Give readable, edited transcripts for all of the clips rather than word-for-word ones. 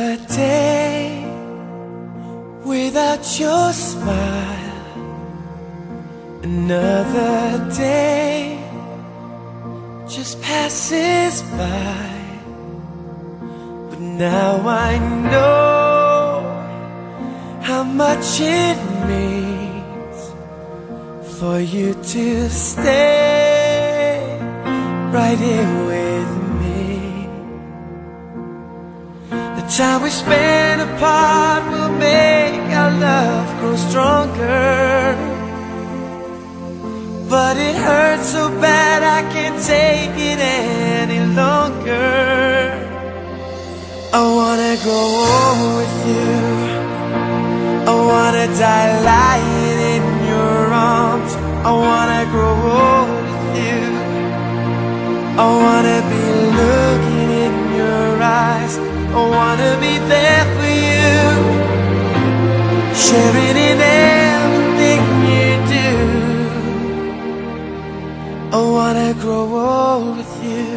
Another day without your smile, another day just passes by. But now I know how much it means for you to stay right here with me. The time we spend apart will make our love grow stronger, but it hurts so bad I can't take it any longer. I wanna grow old with you, I wanna die lying in your arms. I wanna grow old with you, I wanna be looking in your eyes. I wanna be there for you, sharing in everything you do. I wanna grow old with you.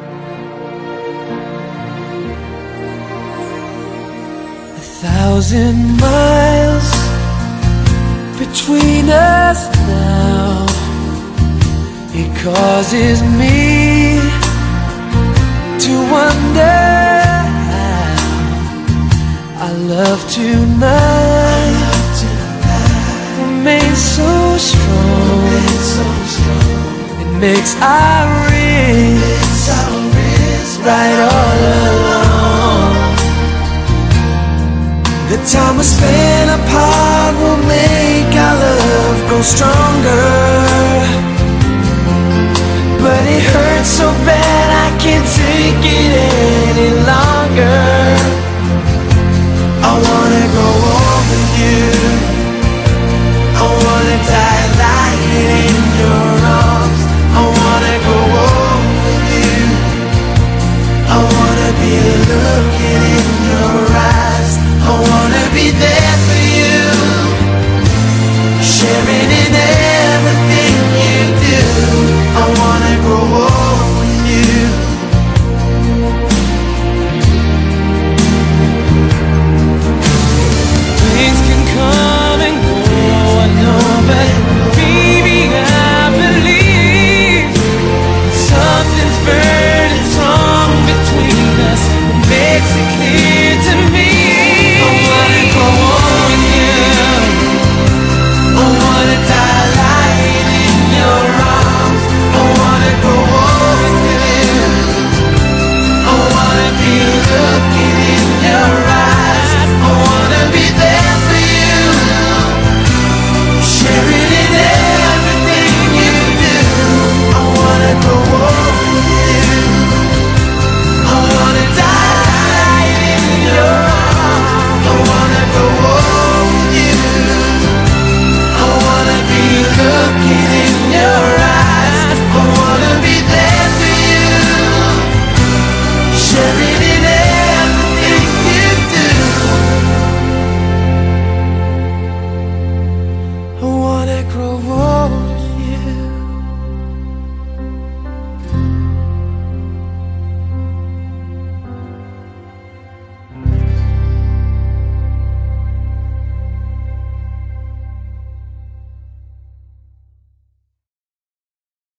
1,000 miles between us now. It causes me to wonder how our love tonight remains so strong. It makes our wrists right all along. The time we spend apart will make our love grow stronger, but it hurts so bad I can't take it